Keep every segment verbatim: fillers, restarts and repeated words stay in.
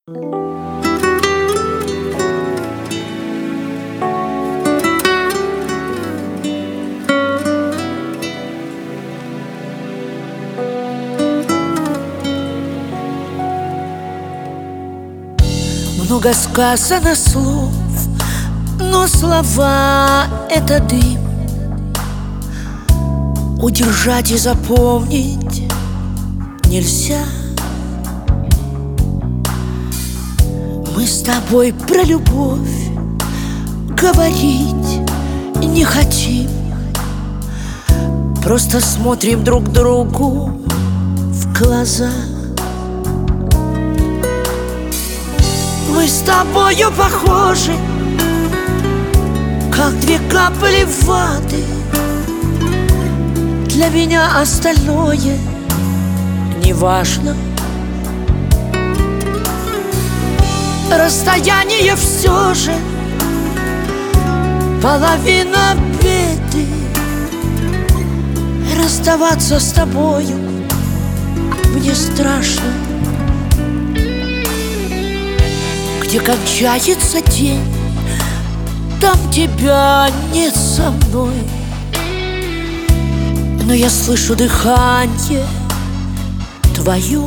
Много сказано слов, но слова — это дым. Удержать и запомнить нельзя. Мы с тобой про любовь говорить не хотим. Просто смотрим друг другу в глаза. Мы с тобою похожи, как две капли воды. Для меня остальное не важно. Расстояние все же половина беды. Расставаться с тобою мне страшно. Где кончается день, там тебя нет со мной. Но я слышу дыхание твое.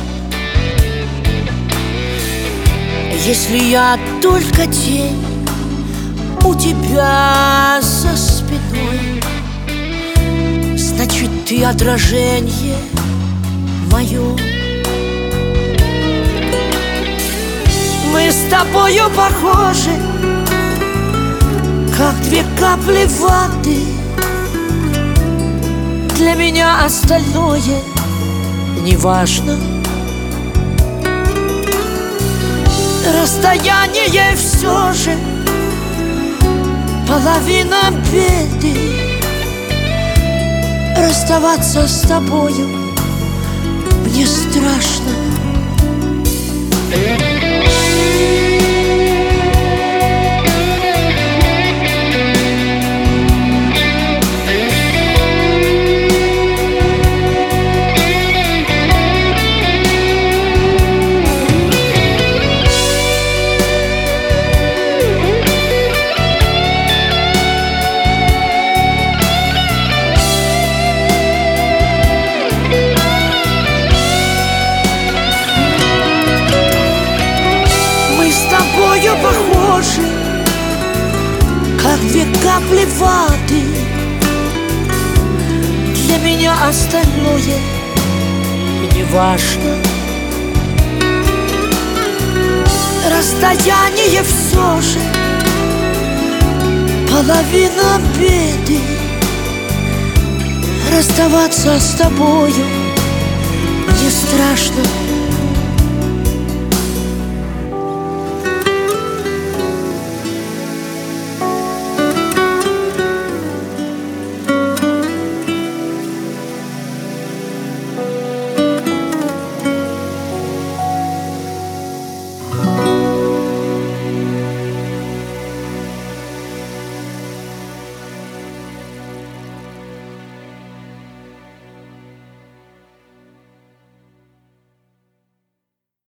Если я только тень у тебя за спиной, значит, ты отражение мое. Мы с тобою похожи, как две капли воды. Для меня остальное не важно. Расстояние все же половина беды. Расставаться с тобою мне страшно. Похожи, как две капли воды. Для меня остальное не важно. Расстояние все же половина беды. Расставаться с тобою мне страшно.